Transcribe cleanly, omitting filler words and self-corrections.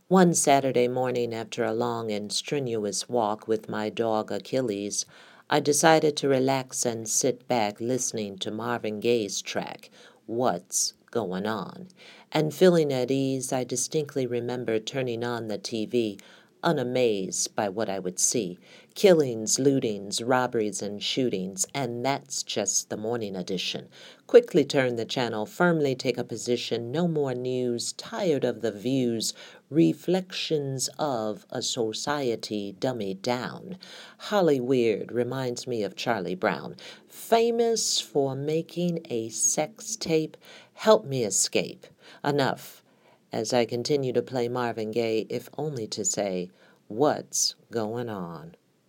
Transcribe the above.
One Saturday morning, after a long and strenuous walk with my dog Achilles, I decided to relax and sit back listening to Marvin Gaye's track, What's Going On? And feeling at ease, I distinctly remember turning on the TV, unamazed by what I would see. Killings, lootings, robberies, and shootings, and that's just the morning edition. Quickly turn the channel, firmly take a position, no more news, tired of the views, reflections of a society dummied down. Hollyweird reminds me of Charlie Brown, famous for making a sex tape. Help me escape. Enough, as I continue to play Marvin Gaye, if only to say, what's going on?